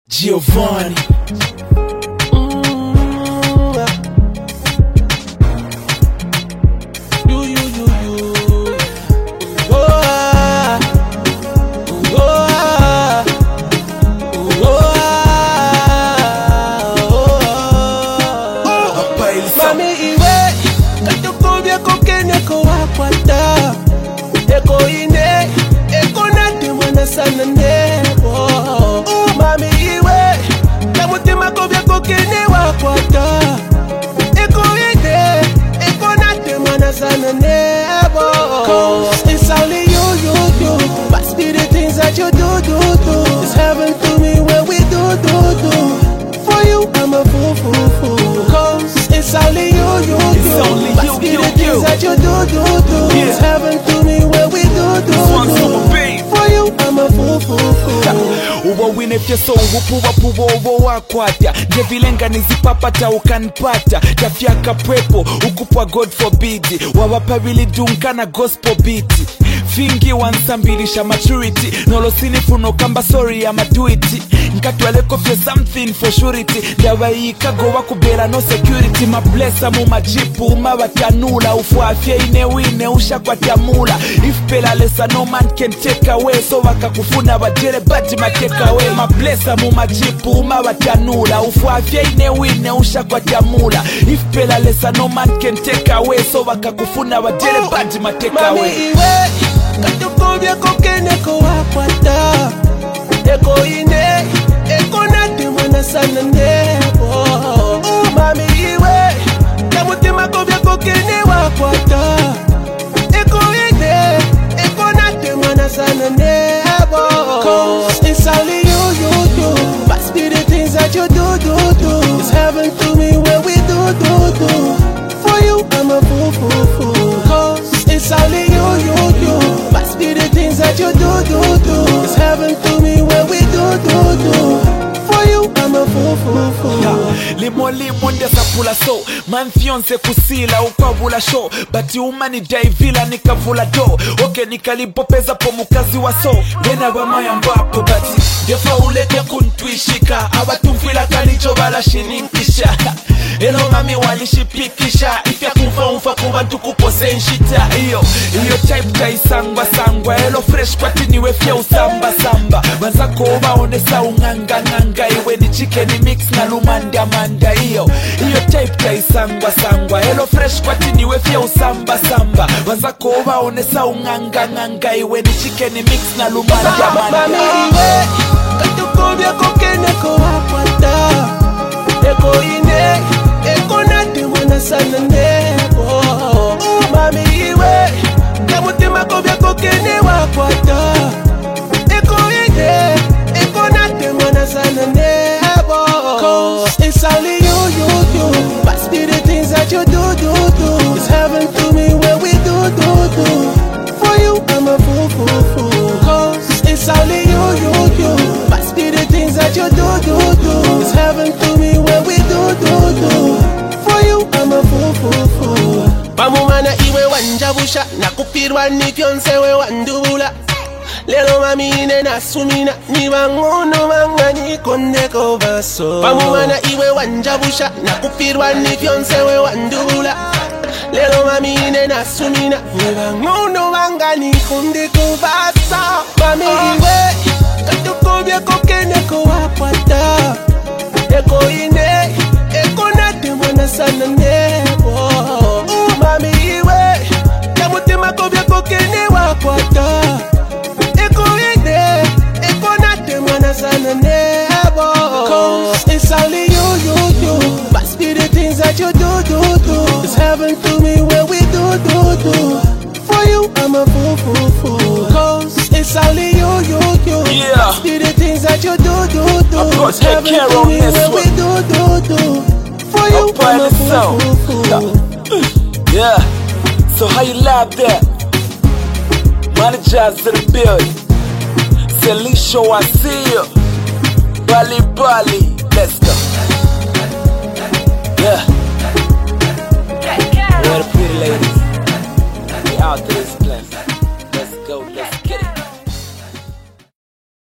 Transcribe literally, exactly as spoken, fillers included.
Giovanni. Mm-hmm. You, you, you, you. Oh, ah. Oh, ah. Oh, ah. Oh, ah. Mami iwe katukubye kokene ko wakwata eko ine eko nati mwana sana nebo. Mami iwe kamutima kobye kokene wakwata eko ine eko nati mwana sana nebo. Cause it's only you, you, you. Must be the things that you do, do, do. It's heaven to me when we do, do, do. For you I'm a fool, fool, fool. Cause it's only you, you, you. It's only Must you, be you, the things you. that you do, do, do. Yeah. It's heaven to me when we do, do, One's do. for my babe. For you I'm a fool, fool, fool. Uwa wine fyeso upuwa puwa uwa wakwatya nje vilenga nizipapata ukanpata tafyaka pwepo ukupwa God forbid wawapa really dunkana gospel beat fingi wansambilisha maturity nolo sinifuno kamba sorry ama do it nkatwaleko fye something for surety ndawayikago wakubera no security mablesa mu majipu mabatanula ufwafye inewine ushakwatямula if pela lesa no man can take away so wakakufuna bajere bati mateka away mablesa mu majipu mabatanula ufwafye inewine ushakwatямula if pela lesa no man can take away so wakakufuna bajere bati mateka away. Mami iwe katukubye kokene ko wakwata eko ine eko nati mwana sana nebo. Mami iwe kamutima kobye kokene wakwata eko ine eko nati mwana sana nebo. Cause it's only you, you, you. Must be the things that you do, do, do. It's heaven to me when we do, do, do. For you I'm a fool, fool, fool. Cause it's only you, you, you. Must be the things that you do, do, do. It's heaven to me when we do, do, do. For you I'm a fool, fool, fool. Yeah. Limo limo ndesa pula so man fiance kusila ukwavula show but umani daivila nikavula do okay nikalipopeza po mukazi wa so bena bamaya mbapo bati defa uleke kuntwishika abatumfila kalicho bala shininkisha elo mami walishipikisha ifya kumfa umfa kuba ntukupose nshita iyo iyo type taisangwa sangwa elo fresh kwa tiniwe fya usamba samba bazako ubaonesa unganga nganga iwe ni chicken mix na lumanda manda iyo iyo type taisangwa sangwa elo fresh kwa tiniwe fya usamba samba bazako ubaonesa unganga nganga iwe ni chicken mix na lumanda manda. Mami iwe katukubye kokene ko wakwata eko ine eko nati mwana sana nebo. Mami iwe kamutima kobye kokene wakwata eko ine eko nati mwana sana nebo. Cause it's only you, you, you. Must be the things that you do, do, do. It's heaven to me when we do, do, do. For you I'm a fool, fool, fool. Cause it's only you, you, you. Must be the things that you do, do, do. It's heaven to me when we do, do, do. For you I'm a fool, fool, fool. Pamumana iwe wanjabusha nakupirwa nifyonsewe wandubula lelo mamine nasumina nibangono manga nikondeko baso. Pamumana iwe wanjabusha nakupirwa nifyonsewe wandubula lelo mamine nasumina nibangono manga nikondeko baso. Mami iwe katukubye kokene ko wakwata eko ine eko nati mwana sana nebo. Mami iwe kamutima kobye kokene wakwata eko ine eko nati mwana sana nebo. Cause it's only you, you, you. Must be the things that you do, do, do. It's heaven to me when we do, do, do. For you I'm a fool, fool, fool. Cause it's only you, you, you. Yeah. Must be the things that you do, do, do. Of course, It's heaven take care to of me this when one. we do, do, do. For you Up by I'm a the fool, sound. fool, fool. Yeah. So how you live there? Managers in the building. Celisho, I see you. Bali Bali, let's go. Yeah. Where the pretty ladies? We out to this place.